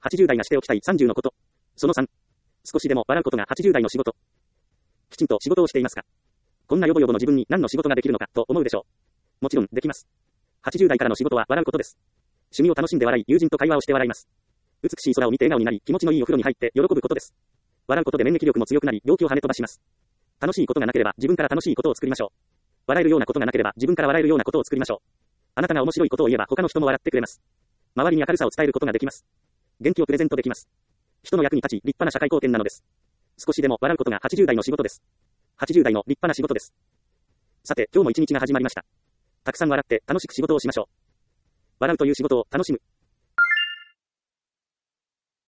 80代がしておきたい30のこと。その3。少しでも笑うことが80代の仕事。きちんと仕事をしていますか？こんなヨボヨボの自分に何の仕事ができるのかと思うでしょう。もちろんできます。80代からの仕事は笑うことです。趣味を楽しんで笑い、友人と会話をして笑います。美しい空を見て笑顔になり、気持ちのいいお風呂に入って喜ぶことです。笑うことで免疫力も強くなり、病気を跳ね飛ばします。楽しいことがなければ自分から楽しいことを作りましょう。笑えるようなことがなければ自分から笑えるようなことを作りましょう。あなたが面白いことを言えば他の人も笑ってくれます。周りに明るさを伝えることができます。元気をプレゼントできます。人の役に立ち、立派な社会貢献なのです。少しでも笑うことが80代の仕事です。80代の立派な仕事です。さて、今日も一日が始まりました。たくさん笑って楽しく仕事をしましょう。笑うという仕事を楽しむ。